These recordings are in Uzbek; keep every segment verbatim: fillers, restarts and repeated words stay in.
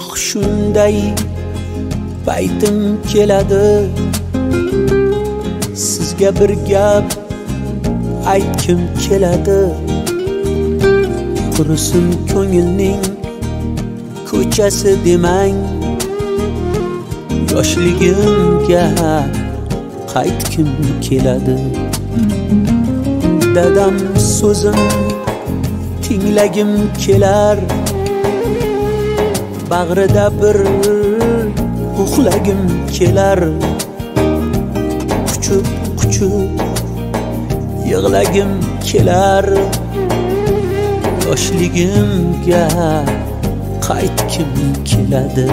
goh shunday paytim keladi, sizga bir gap aytkim keladi. Qurisin ko'ngilning ko'chasi demang, yoshligimga qaytkim keladi. Dadam so'zim tinglagim kelar, bag'rida bir uxlagim kelar. Quchib quchib yig'lagim kelar, yoshligimga qaytkim keladi.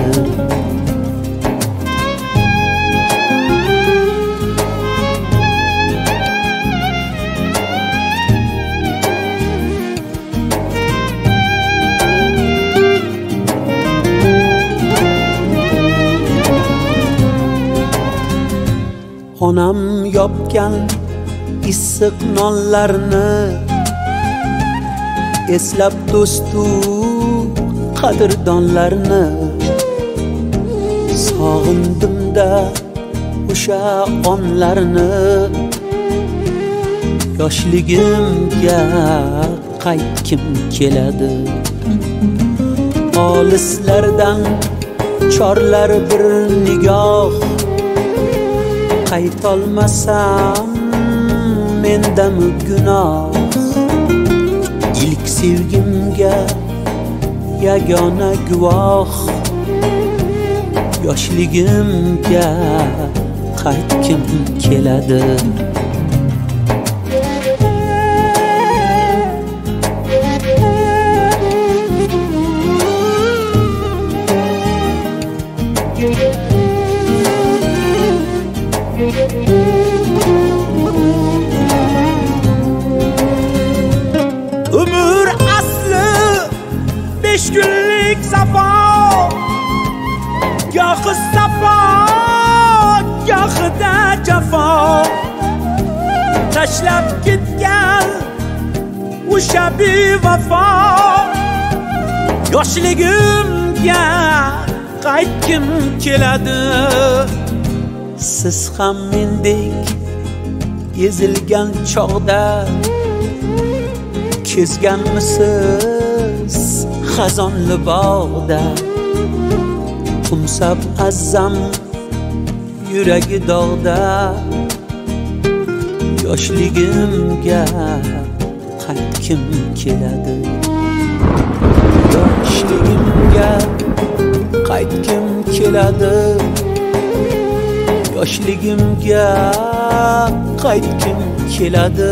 Onam yopgan issiq nonlarni eslab do'stu qadrdonlarni sog'indim-da o'sha onlarni. Yoshligimga qaytkim keladi. Olislardan chorlar bir nigoh, qaytolmasam mendami gunoh. İlk sevgimga yagona guvoh, yoshligimga qaytkim keladi. Ömür aslı beş günlük safo, gohi safo, gohida jafo. Tashlab ketgan o'sha bevafo, yoshligimga qaytkim keladi. Siz ham mendek ezilgan chog'da kezganmisiz xazonli bog'da? Qumsab azzam yuragi dog'da, yoshligimga qaytkim keladi. Yoshligimga qaytkim keladi. Yoshligimga qaytkim keladi.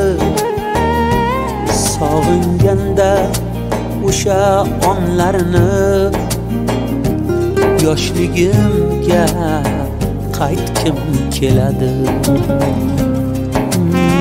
Sog'inganda o'sha onlarni, yoshligimga qaytkim keladi.